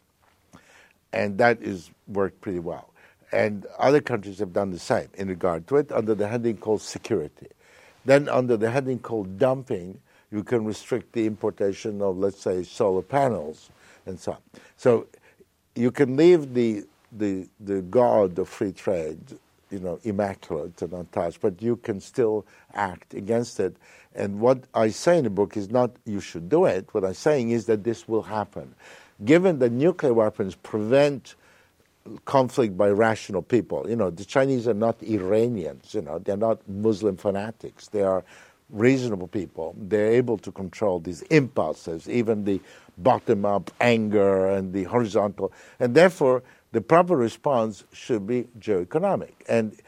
And that is worked pretty well. And other countries have done the same in regard to it under the heading called security. Then under the heading called dumping, you can restrict the importation of, let's say, solar panels and so on. So you can leave the the the god of free trade, you know, immaculate and untouched, but you can still act against it. And what I say in the book is not you should do it. What I'm saying is that this will happen. Given that nuclear weapons prevent conflict by rational people, you know, the Chinese are not Iranians, you know, they're not Muslim fanatics. They are reasonable people. They're able to control these impulses, even the bottom-up anger and the horizontal. And therefore, the proper response should be geoeconomic. And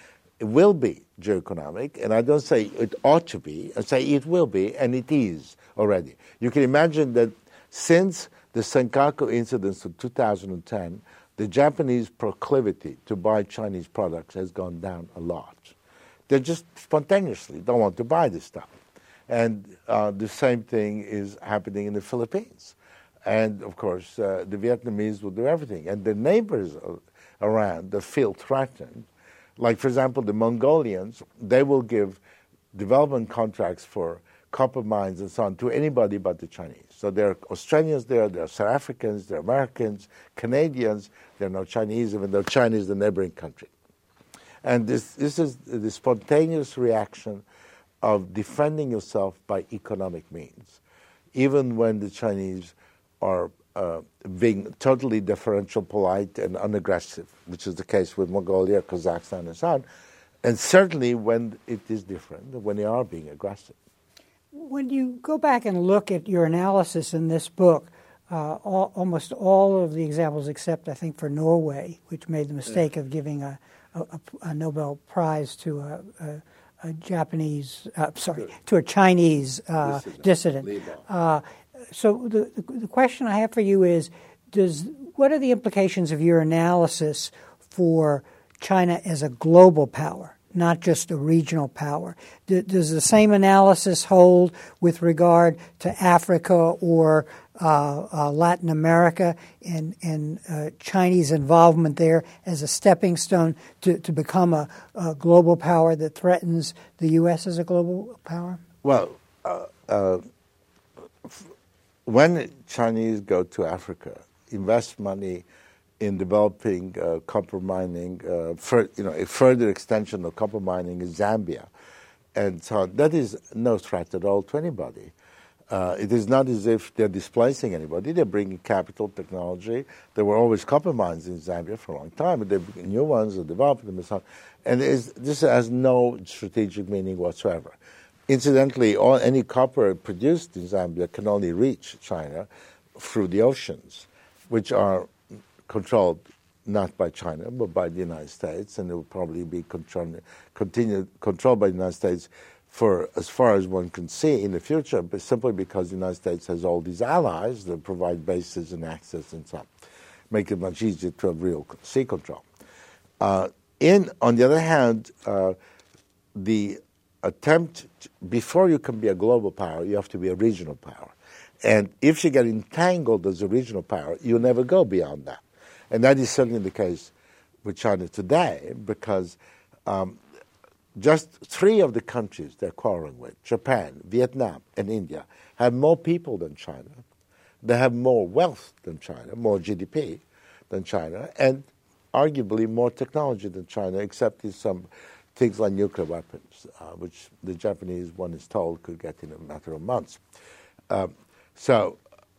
it will be geoeconomic, and I don't say it ought to be, I say it will be, and it is already. You can imagine that since the Senkaku incidents of two thousand ten, the Japanese proclivity to buy Chinese products has gone down a lot. They just spontaneously don't want to buy this stuff. And uh, the same thing is happening in the Philippines. And, of course, uh, the Vietnamese will do everything. And the neighbors around that feel threatened, like, for example, the Mongolians, they will give development contracts for copper mines and so on to anybody but the Chinese. So there are Australians there, there are South Africans, there are Americans, Canadians, there are no Chinese, even though China is the neighboring country. And this, this is the spontaneous reaction of defending yourself by economic means, even when the Chinese are uh, being totally deferential, polite, and unaggressive, which is the case with Mongolia, Kazakhstan, and so on, and certainly when it is different, when they are being aggressive. When you go back and look at your analysis in this book, uh, all, almost all of the examples, except I think for Norway, which made the mistake of giving a A, a Nobel Prize to a, a, a Japanese, uh, sorry, to a Chinese uh, dissident. dissident. Uh, so the, the the question I have for you is, does what are the implications of your analysis for China as a global power, not just a regional power? D- does the same analysis hold with regard to Africa or Uh, uh, Latin America and, and uh, Chinese involvement there as a stepping stone to, to become a, a global power that threatens the U S as a global power? Well, uh, uh, f- when Chinese go to Africa, invest money in developing uh, copper mining, uh, for, you know, a further extension of copper mining in Zambia, and so on, that is no threat at all to anybody. Uh, it is not as if they're displacing anybody. They're bringing capital, technology. There were always copper mines in Zambia for a long time, but they're bringing new ones, they're developing them and so on. And is, this has no strategic meaning whatsoever. Incidentally, all, any copper produced in Zambia can only reach China through the oceans, which are controlled not by China, but by the United States, and it will probably be controlled, continued, controlled by the United States for as far as one can see in the future, but simply because the United States has all these allies that provide bases and access and so on, make it much easier to have real sea control. Uh, in, on the other hand, uh, the attempt, to, before you can be a global power, you have to be a regional power. And if you get entangled as a regional power, you'll never go beyond that. And that is certainly the case with China today, because um, just three of the countries they're quarreling with, Japan, Vietnam, and India, have more people than China. They have more wealth than China, more G D P than China, and arguably more technology than China, except in some things like nuclear weapons, uh, which the Japanese, one is told, could get in a matter of months. Um, so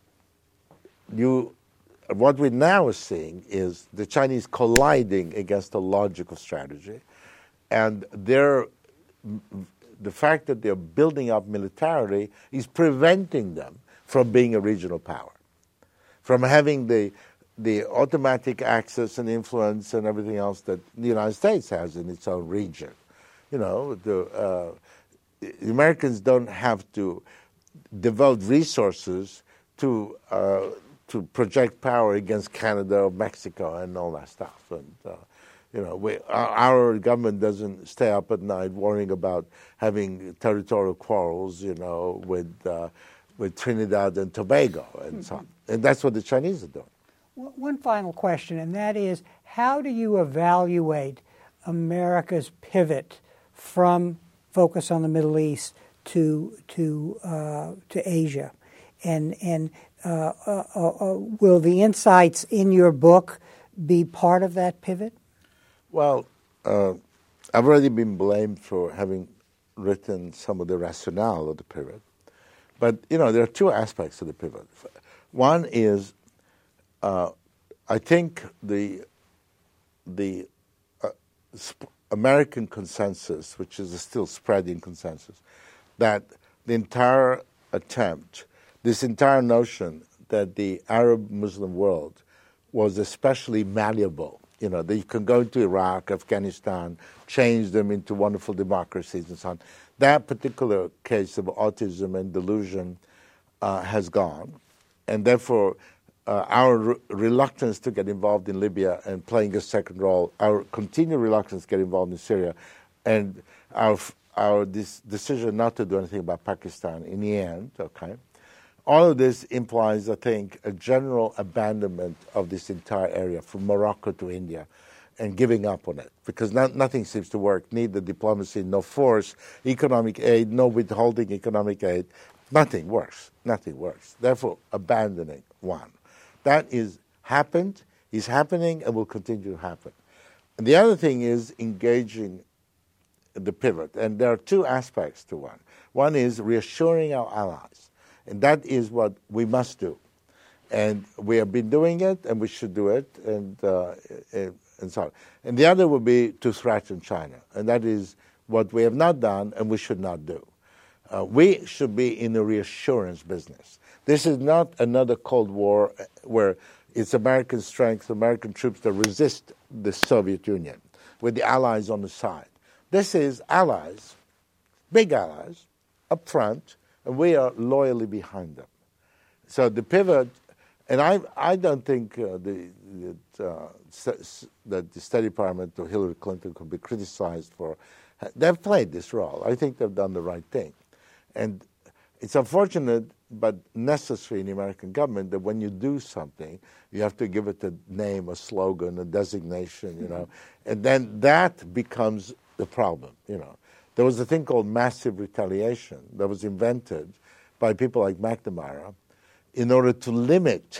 you, what we now are seeing is the Chinese colliding against a logical strategy, and they're, the fact that they're building up militarily is preventing them from being a regional power, from having the the automatic access and influence and everything else that the United States has in its own region. You know, the, uh, the Americans don't have to devote resources to uh, to project power against Canada or Mexico and all that stuff. And uh, you know, we, our, our government doesn't stay up at night worrying about having territorial quarrels, you know, with uh, with Trinidad and Tobago and so on. And that's what the Chinese are doing. One final question, and that is, how do you evaluate America's pivot from focus on the Middle East to to uh, to Asia, and and uh, uh, uh, will the insights in your book be part of that pivot? Well, uh, I've already been blamed for having written some of the rationale of the pivot, but you know there are two aspects of the pivot. One is Uh, I think the the uh, sp- American consensus, which is a still spreading consensus, that the entire attempt, this entire notion that the Arab Muslim world was especially malleable You know, that you can go into Iraq, Afghanistan, change them into wonderful democracies and so on. That particular case of autism and delusion uh, has gone, and therefore uh, our re- reluctance to get involved in Libya and playing a second role, our continued reluctance to get involved in Syria, and our our this decision not to do anything about Pakistan in the end, okay, all of this implies, I think, a general abandonment of this entire area from Morocco to India and giving up on it because not, nothing seems to work, neither diplomacy, no force, economic aid, no withholding economic aid. Nothing works. Nothing works. Therefore, abandoning one. That is happened, is happening, and will continue to happen. And the other thing is engaging the pivot. And there are two aspects to one. One is reassuring our allies. And that is what we must do. And we have been doing it, and we should do it, and, uh, and so on. And the other would be to threaten China. And that is what we have not done, and we should not do. Uh, we should be in the reassurance business. This is not another Cold War where it's American strength, American troops that resist the Soviet Union, with the allies on the side. This is allies, big allies, up front, and we are loyally behind them. So the pivot, and I I don't think uh, the, the, uh, that the State Department or Hillary Clinton could be criticized for. They've played this role. I think they've done the right thing. And it's unfortunate but necessary in the American government that when you do something, you have to give it a name, a slogan, a designation, you know, and then that becomes the problem, you know. There was a thing called massive retaliation that was invented by people like McNamara in order to limit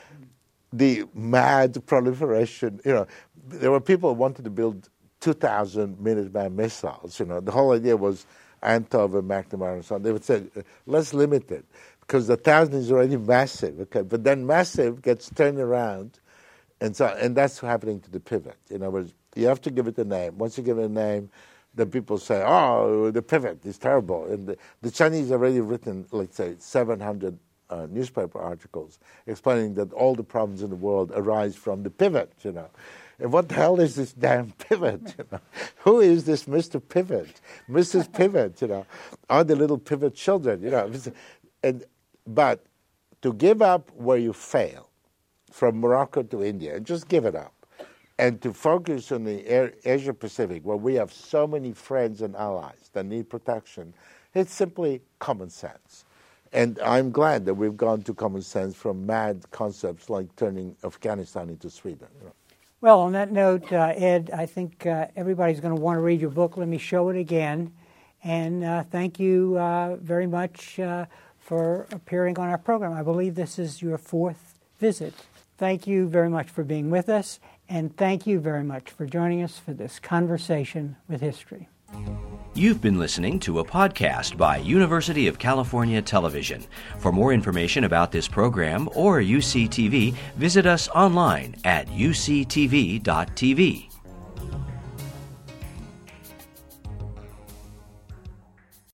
the mad proliferation. You know, there were people who wanted to build two thousand Minuteman missiles. You know, the whole idea was Antov and McNamara and so on. They would say, let's limit it because the thousand is already massive. Okay, but then massive gets turned around, and so and that's happening to the pivot. In other words, you have to give it a name. Once you give it a name, then people say, oh, the pivot is terrible. And the, the Chinese have already written, let's say, seven hundred uh, newspaper articles explaining that all the problems in the world arise from the pivot, you know. And what the hell is this damn pivot, you know? Who is this Mister Pivot, Missus Pivot, you know? Are the little pivot children, you know? And, but to give up where you fail, from Morocco to India, just give it up. And to focus on the Asia Pacific, where we have so many friends and allies that need protection, it's simply common sense. And I'm glad that we've gone to common sense from mad concepts like turning Afghanistan into Sweden. You know. Well, on that note, uh, Ed, I think uh, everybody's going to want to read your book. Let me show it again. And uh, thank you uh, very much uh, for appearing on our program. I believe this is your fourth visit. Thank you very much for being with us. And thank you very much for joining us for this conversation with history. You've been listening to a podcast by University of California Television. For more information about this program or U C T V, visit us online at U C T V dot T V.